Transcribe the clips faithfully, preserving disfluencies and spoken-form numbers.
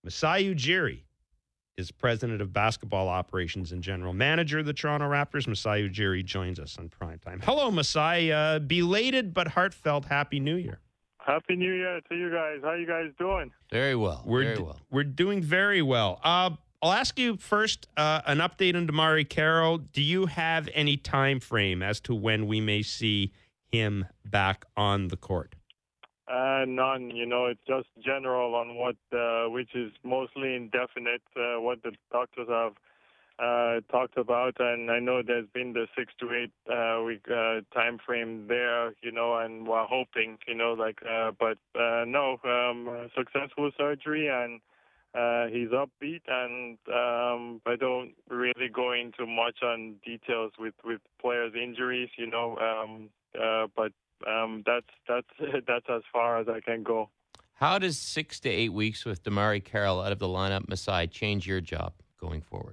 Masai Ujiri is president of basketball operations and general manager of the Toronto Raptors. Masai Ujiri joins us on Primetime. Hello, Masai. Uh, belated but heartfelt Happy New Year. Happy New Year to you guys. How you guys doing? Very well. We're very d- well. We're doing very well. Uh, I'll ask you first uh, an update on DeMarre Carroll. Do you have any time frame as to when we may see him back on the court? Uh, none. You know, it's just general on what, uh, which is mostly indefinite, uh, what the doctors have uh, talked about. And I know there's been the six to eight uh, week uh, time frame there, you know, and we're hoping, you know, like, uh, but uh, no, um, successful surgery, and uh, he's upbeat. And um, I don't really go into much on details with, with players' injuries, you know, um, uh, but Um, that's that's that's as far as I can go. How does six to eight weeks with DeMarre Carroll out of the lineup, Masai, change your job going forward?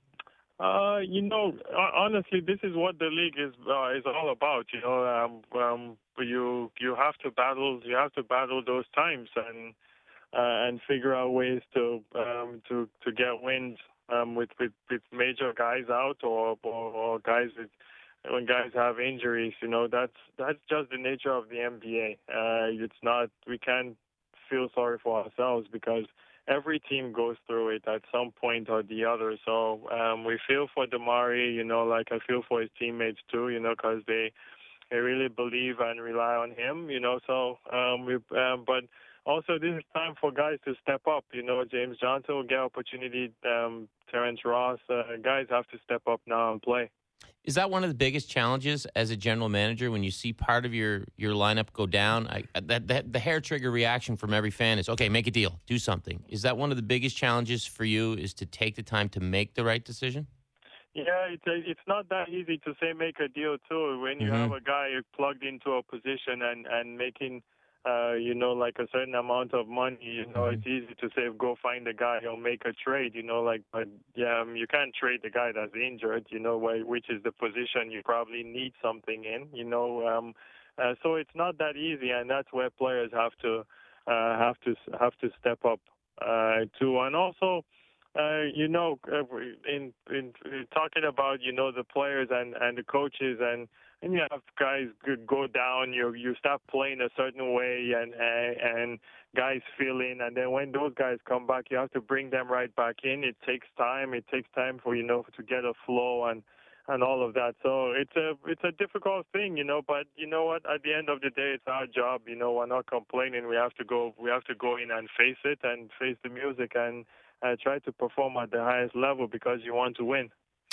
Uh, you know, honestly, this is what the league is uh, is all about. You know, um, um, you you have to battle you have to battle those times and uh, and figure out ways to um, to to get wins um, with, with with major guys out or or, or guys with. When guys have injuries, you know, that's that's just the nature of the N B A. Uh, it's not, we can't feel sorry for ourselves because every team goes through it at some point or the other. So um, we feel for DeMarre, you know, like I feel for his teammates too, you know, because they, they really believe and rely on him, you know. So, um, we, um, but also this is time for guys to step up. You know, James Johnson will get opportunity. Um, Terrence Ross, uh, guys have to step up now and play. Is that one of the biggest challenges as a general manager when you see part of your, your lineup go down? I, that, that the hair trigger reaction from every fan is, okay, make a deal, do something. Is that one of the biggest challenges for you, is to take the time to make the right decision? Yeah, it's it's not that easy to say make a deal too when you Mm-hmm. have a guy plugged into a position and and making. Uh, you know, like a certain amount of money, you know, Mm-hmm. it's easy to say, go find a guy or make a trade, you know, like, but yeah, um, you can't trade the guy that's injured, you know, wh- which is the position you probably need something in, you know, um, uh, so it's not that easy, and that's where players have to, uh, have to, have to step up, uh, too. And also, uh, you know, uh, in, in, in talking about, you know, the players and, and the coaches, and, and you have guys go down, you you start playing a certain way, and, and and guys feel in, and then when those guys come back, you have to bring them right back in. It takes time. It takes time for, you know, to get a flow and and all of that. So it's a it's a difficult thing, you know. But you know what? At the end of the day, it's our job. You know, we're not complaining. We have to go. We have to go in and face it and face the music and uh, try to perform at the highest level because you want to win.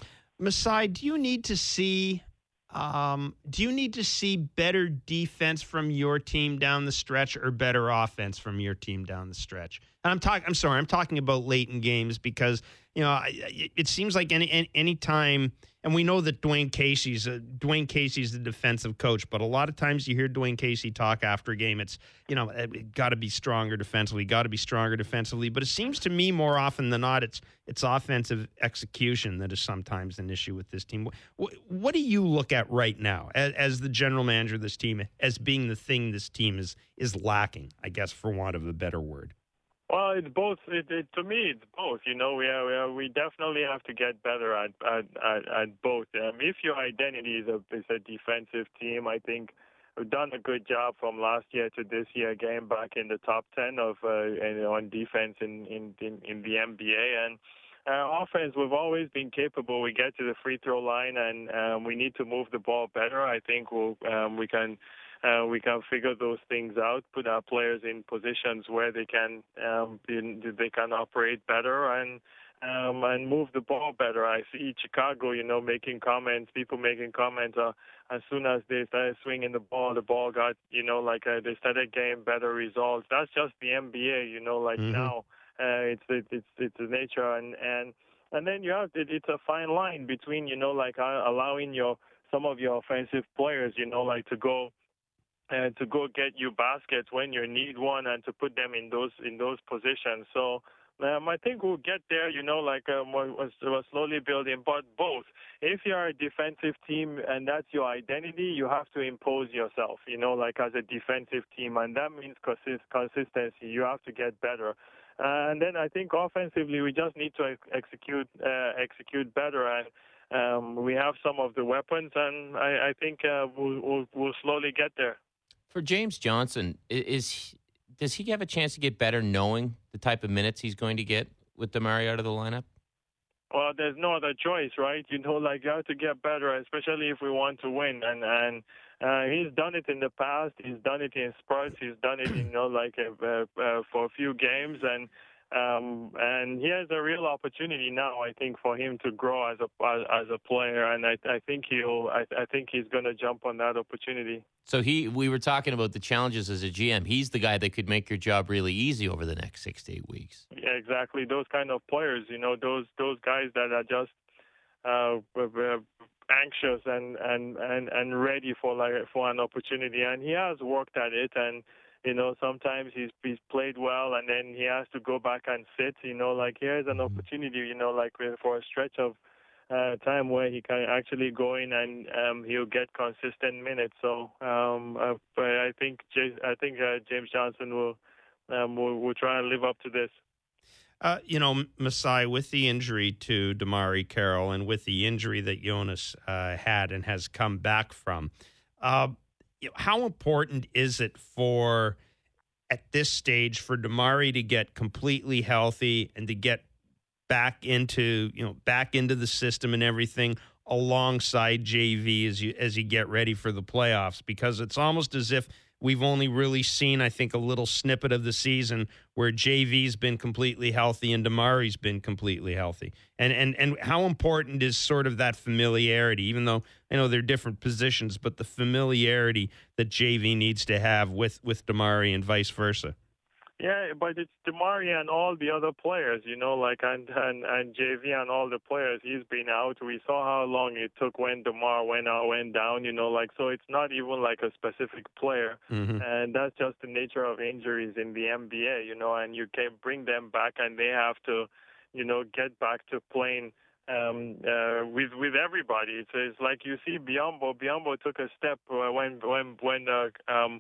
Masai, do you need to see um, do you need to see better defense from your team down the stretch or better offense from your team down the stretch? And I'm talking. I'm sorry. I'm talking about late in games because you know it, it seems like any any, any time. And we know that Dwayne Casey's a, Dwayne Casey's the defensive coach, but a lot of times you hear Dwayne Casey talk after a game. It's you know got to be stronger defensively, got to be stronger defensively. But it seems to me more often than not, it's it's offensive execution that is sometimes an issue with this team. What, what do you look at right now as, as the general manager of this team as being the thing this team is is lacking? I guess for want of a better word. Well, it's both. It, it, to me, it's both. You know, we are, we, are, we definitely have to get better at at, at, at both. Um, if your identity is a is a defensive team, I think we've done a good job from last year to this year, getting back in the top ten of uh, on defense in, in in in the N B A. And uh, offense, we've always been capable. We get to the free throw line, and um, we need to move the ball better. I think we'll um, we can. Uh, we can figure those things out, put our players in positions where they can um, be, they can operate better and um, and move the ball better. I see Chicago, you know, making comments, people making comments. Uh, as soon as they started swinging the ball, the ball got, you know, like uh, they started getting better results. That's just the N B A, you know, like Mm-hmm. now uh, it's it, it's it's the nature, and and and then you have it, it's a fine line between, you know, like uh, allowing your some of your offensive players, you know, like to go. And to go get you baskets when you need one, and to put them in those in those positions. So um, I think we'll get there. You know, like um, we're, we're slowly building. But both, if you're a defensive team and that's your identity, you have to impose yourself. You know, like as a defensive team, and that means consist- consistency. You have to get better. Uh, and then I think offensively, we just need to ex- execute uh, execute better. And um, we have some of the weapons, and I, I think uh, we'll, we'll, we'll slowly get there. For James Johnson, i- is he, does he have a chance to get better knowing the type of minutes he's going to get with Damari out of the lineup? Well, there's no other choice, right? You know, like you have to get better, especially if we want to win. And and uh, he's done it in the past. He's done it in spurts. He's done it, you know, like uh, uh, for a few games. And um, and he has a real opportunity now, I think, for him to grow as a as a player. And I, I think he'll. I, I think he's going to jump on that opportunity. So he, we were talking about the challenges as a G M. He's the guy that could make your job really easy over the next six to eight weeks. Yeah, exactly. Those kind of players, you know, those those guys that are just uh, anxious and, and, and, and ready for like for an opportunity. And he has worked at it. And you know, sometimes he's he's played well, and then he has to go back and sit. You know, like here's an opportunity. You know, like for a stretch of Uh, time where he can actually go in and um, he'll get consistent minutes. So um, uh, but I think J- I think uh, James Johnson will, um, will will try and live up to this. Uh, you know, Masai, with the injury to Damari Carroll and with the injury that Jonas uh, had and has come back from, uh, you know, how important is it for at this stage for Damari to get completely healthy and to get back into, you know, back into the system and everything alongside J V as you as you get ready for the playoffs? Because it's almost as if we've only really seen, I think, a little snippet of the season where J V's been completely healthy and Damari's been completely healthy. And and and how important is sort of that familiarity, even though I know they're different positions, but the familiarity that J V needs to have with with Damari and vice versa. Yeah, but it's Damari and all the other players, you know, like and, and and J V and all the players. He's been out. We saw how long it took when Damar went out, went down, you know, like so. It's not even like a specific player, mm-hmm. and that's just the nature of injuries in the N B A, you know. And you can bring them back, and they have to, you know, get back to playing um, uh, with with everybody. It's, it's like you see Biyombo. Biyombo took a step when when when uh, um.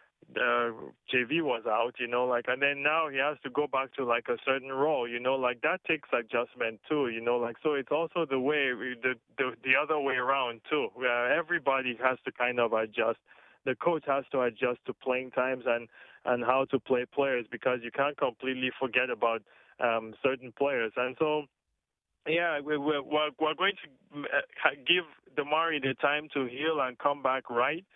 Uh, J V was out, you know, like, and then now he has to go back to like a certain role, you know, like that takes adjustment too, you know, like, so it's also the way we, the, the the other way around too, where everybody has to kind of adjust. The coach has to adjust to playing times and and how to play players, because you can't completely forget about um, certain players. And so, yeah, we, we're we're going to give Damari the time to heal and come back right.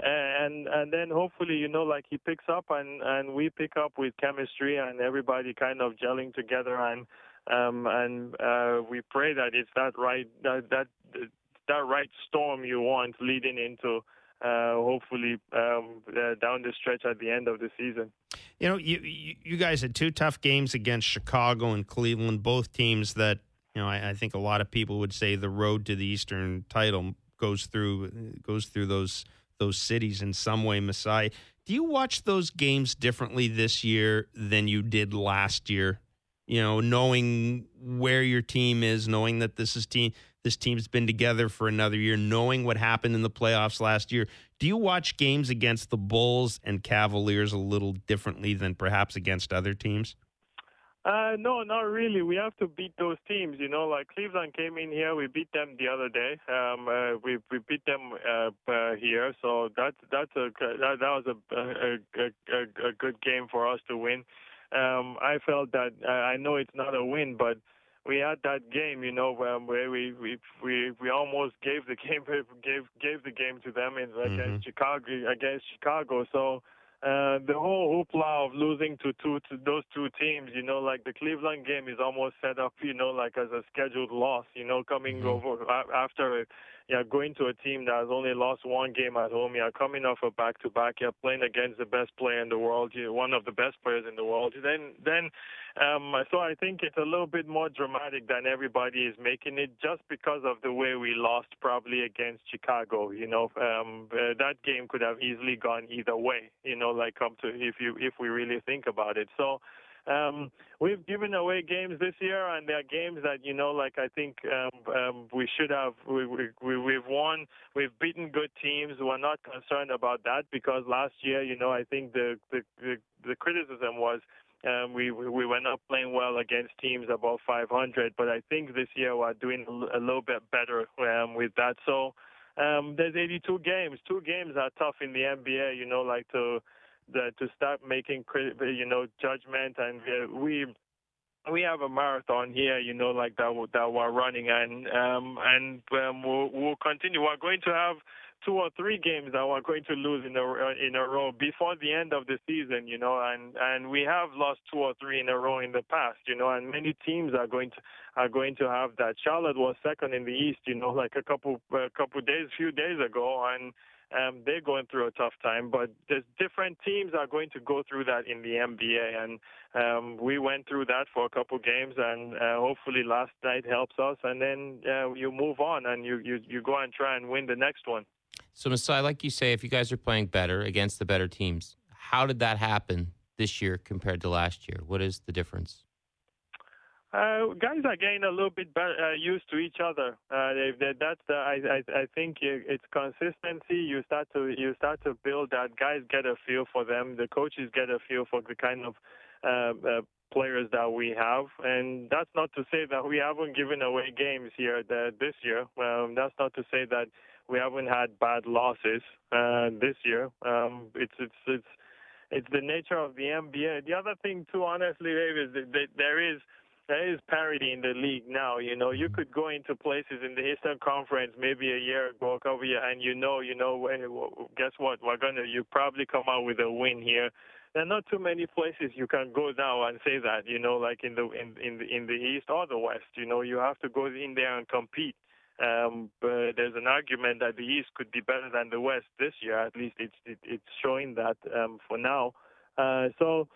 And and then hopefully, you know, like he picks up and, and we pick up with chemistry and everybody kind of gelling together, and um and uh, we pray that it's that right that that that right storm you want leading into uh, hopefully um, uh, down the stretch at the end of the season. You know, you you guys had two tough games against Chicago and Cleveland, both teams that, you know, I, I think a lot of people would say the road to the Eastern title goes through goes through those. those cities in some way. Masai, do you watch those games differently this year than you did last year? You know, knowing where your team is, knowing that this is team this team's been together for another year, knowing what happened in the playoffs last year. Do you watch games against the Bulls and Cavaliers a little differently than perhaps against other teams? Uh, no, not really. We have to beat those teams, you know, like Cleveland came in here. We beat them the other day. Um, uh, we we beat them uh, uh, here. So that's, that's a, that, that was a, a, a, a good game for us to win. Um, I felt that, uh, I know it's not a win, but we had that game, you know, um, where we, we we we almost gave the game gave gave the game to them in against mm-hmm. Chicago against Chicago. So. Uh, the whole hoopla of losing to two to those two teams, you know, like the Cleveland game is almost set up, you know, like as a scheduled loss, you know, coming mm-hmm. over after you're going to a team that has only lost one game at home. You're coming off a back-to-back. You're playing against the best player in the world, you're one of the best players in the world. Then, then, um, so I think it's a little bit more dramatic than everybody is making it, just because of the way we lost probably against Chicago. You know, um, uh, that game could have easily gone either way. You know, like come to if you if we really think about it. So. Um, we've given away games this year, and there are games that, you know, like I think um, um, we should have. We, we, we've won. We've beaten good teams. We're not concerned about that, because last year, you know, I think the the, the, the criticism was Um, we we were not playing well against teams above five hundred, but I think this year we're doing a little bit better um, with that. So um, there's eighty-two games. Two games are tough in the N B A, you know, like to the, to start making you know judgment, and uh, we. We have a marathon here, you know, like that that we're running, and um, and um, we'll, we'll continue. We're going to have two or three games that we're going to lose in a in a row before the end of the season, you know, and, and we have lost two or three in a row in the past, you know, and many teams are going to are going to have that. Charlotte was second in the East, you know, like a couple a couple days, few days ago, and. Um, they're going through a tough time, but there's different teams are going to go through that in the N B A, and um, we went through that for a couple games, and uh, hopefully last night helps us, and then uh, you move on and you, you, you go and try and win the next one. So, Masai, like you say, if you guys are playing better against the better teams, how did that happen this year compared to last year? What is the difference? Uh, guys are getting a little bit better, uh, used to each other. Uh, they, they, that's the, I, I, I think it's consistency. You start to you start to build that. Guys get a feel for them. The coaches get a feel for the kind of uh, uh, players that we have. And that's not to say that we haven't given away games here the, this year. Um, that's not to say that we haven't had bad losses uh, this year. Um, it's it's it's it's the nature of the N B A. The other thing too, honestly, Dave, is that there is. There is parity in the league now. You know, you could go into places in the Eastern Conference maybe a year ago, a couple years, and you know, you know, guess what? We're gonna, you probably come out with a win here. There are not too many places you can go now and say that. You know, like in the in in the, in the East or the West. You know, you have to go in there and compete. Um, but there's an argument that the East could be better than the West this year. At least it's it, it's showing that um, for now. Uh, so.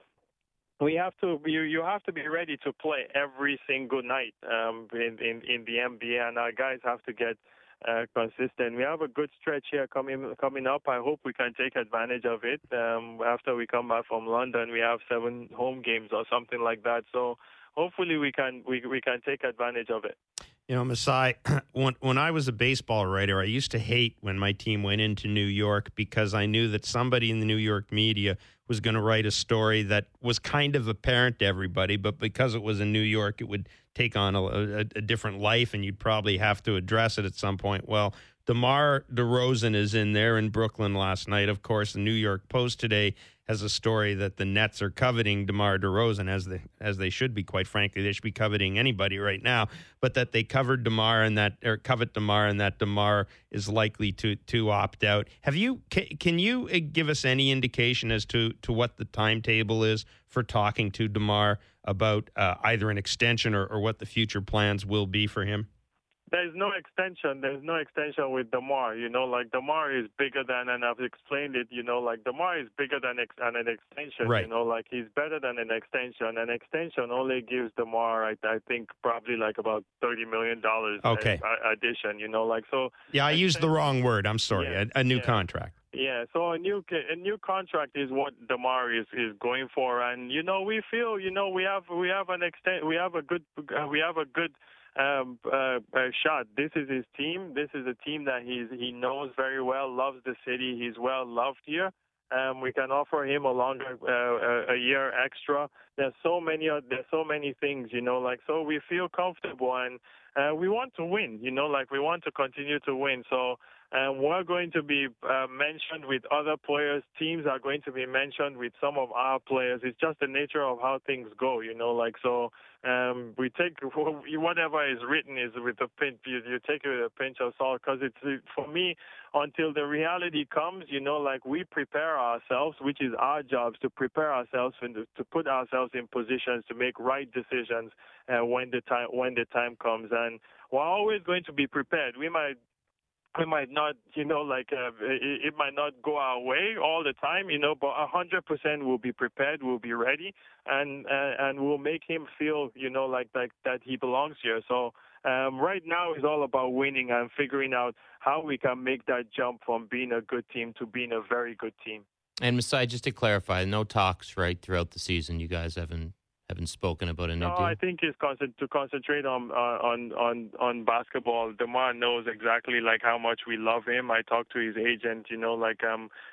We have to you you have to be ready to play every single night um, in, in in the N B A, and our guys have to get uh, consistent. We have a good stretch here coming coming up. I hope we can take advantage of it. Um, after we come back from London, we have seven home games or something like that. So hopefully we can we we can take advantage of it. You know, Masai, when, when I was a baseball writer, I used to hate when my team went into New York because I knew that somebody in the New York media was going to write a story that was kind of apparent to everybody, but because it was in New York, it would take on a, a, a different life, and you'd probably have to address it at some point. Well, DeMar DeRozan is in there in Brooklyn last night. Of course, the New York Post today has a story that the Nets are coveting DeMar DeRozan, as they as they should be. Quite frankly, they should be coveting anybody right now. But that they covered DeMar and that or covet DeMar, and that DeMar is likely to to opt out. Have you can, can you give us any indication as to to what the timetable is for talking to DeMar about uh, either an extension or, or what the future plans will be for him? There's no extension. There's no extension with DeMar. You know, like DeMar is bigger than, and I've explained it. You know, like DeMar is bigger than, ex- than an extension. Right. You know, like he's better than an extension. An extension only gives DeMar, I, I think, probably like about thirty million dollars. Okay. Addition. You know, like so. Yeah, I used the wrong word. I'm sorry. Yeah, a, a new yeah. contract. Yeah, so a new a new contract is what DeMar is, is going for, and you know we feel you know we have we have an extent we have a good uh, we have a good. Um, uh, uh, shot. This is his team. This is a team that he's he knows very well, loves the city. He's well loved here. Um, we can offer him a longer uh, a year extra. There's so many there's so many things, you know, like so we feel comfortable, and uh, we want to win, you know, like we want to continue to win. So um, we're going to be uh, mentioned with other players. Teams are going to be mentioned with some of our players. It's just the nature of how things go, you know, like so. Um, we take whatever is written is with a pinch. You, you take it with a pinch of salt, because it's for me until the reality comes. You know, like we prepare ourselves, which is our jobs to prepare ourselves and to put ourselves in positions to make right decisions uh, when the time when the time comes. And we're always going to be prepared. We might. We might not, you know, like uh, it, it might not go our way all the time, you know, but a hundred percent we'll be prepared, we'll be ready, and uh, and we'll make him feel, you know, like like that he belongs here. So um, right now it's all about winning and figuring out how we can make that jump from being a good team to being a very good team. And Masai, just to clarify, no talks right throughout the season. You guys haven't. haven't spoken about a new no, deal? I think it's concent- to concentrate on on on on basketball. DeMar knows exactly like how much we love him. I talked to his agent, you know, like um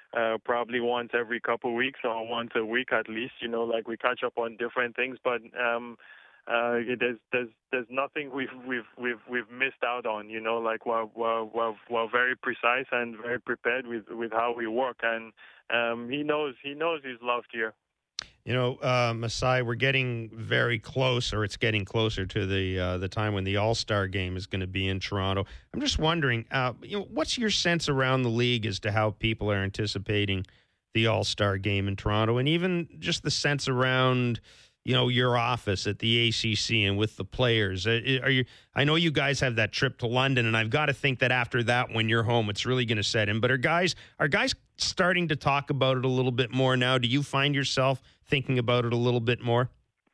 uh, probably once every couple weeks or once a week at least. You know, like we catch up on different things, but um, uh, there's there's there's nothing we've we've we've we've missed out on. You know, like we're we're we're, we're very precise and very prepared with with how we work, and um, he knows he knows he's loved here. You know, uh, Masai, we're getting very close, or it's getting closer to the uh, the time when the All-Star game is going to be in Toronto. I'm just wondering, uh, you know, what's your sense around the league as to how people are anticipating the All-Star game in Toronto, and even just the sense around, you know, your office at the A C C and with the players? Are you? I know you guys have that trip to London, and I've got to think that after that, when you're home, it's really going to set in. But are guys are guys starting to talk about it a little bit more now? Do you find yourself thinking about it a little bit more?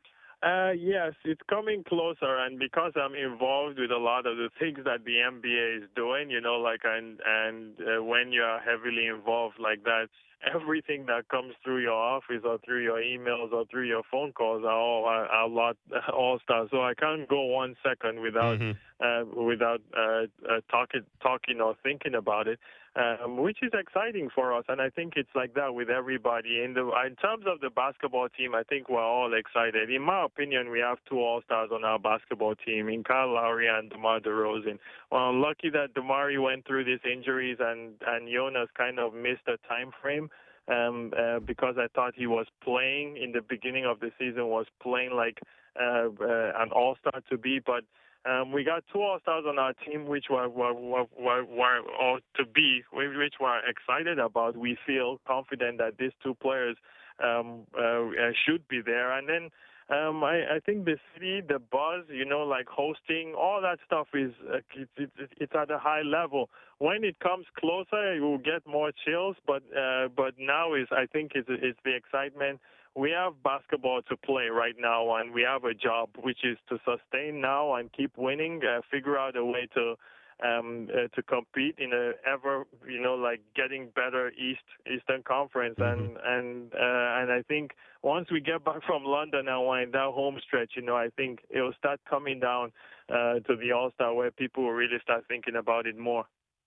Uh, yes, it's coming closer, and because I'm involved with a lot of the things that the N B A is doing, you know, like and and uh, when you are heavily involved like that, everything that comes through your office or through your emails or through your phone calls are all are, are a lot all stars. So I can't go one second without Mm-hmm. uh, without uh, uh, talking talking or thinking about it. Um, which is exciting for us, and I think it's like that with everybody. In the in terms of the basketball team, I think we're all excited. In my opinion, we have two All-Stars on our basketball team, in Kyle Lowry and DeMar DeRozan. Well, I'm lucky that DeMar went through these injuries, and and Jonas kind of missed a time frame. Um, uh, because I thought he was playing in the beginning of the season, was playing like uh, uh, an All-Star to be, but Um, we got two All-Stars on our team, which were, were, were, were, were or to be, which we're excited about. We feel confident that these two players um, uh, should be there. And then um, I, I think the city, the buzz, you know, like hosting, all that stuff is uh, it's, it's, it's at a high level. When it comes closer, you will get more chills. But uh, but now is I think it's, it's the excitement. We have basketball to play right now, and we have a job, which is to sustain now and keep winning, uh, figure out a way to um, uh, to compete in a ever, you know, like getting better East Eastern Conference. Mm-hmm. And and uh, and I think once we get back from London and we're in that home stretch, you know, I think it will start coming down uh, to the All-Star where people will really start thinking about it more.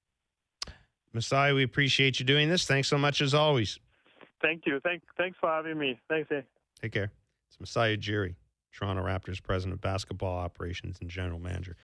Masai, we appreciate you doing this. Thanks so much as always. Thank you. Thank, thanks for having me. Thanks, eh? Take care. It's Masai Ujiri, Toronto Raptors president of basketball operations and general manager.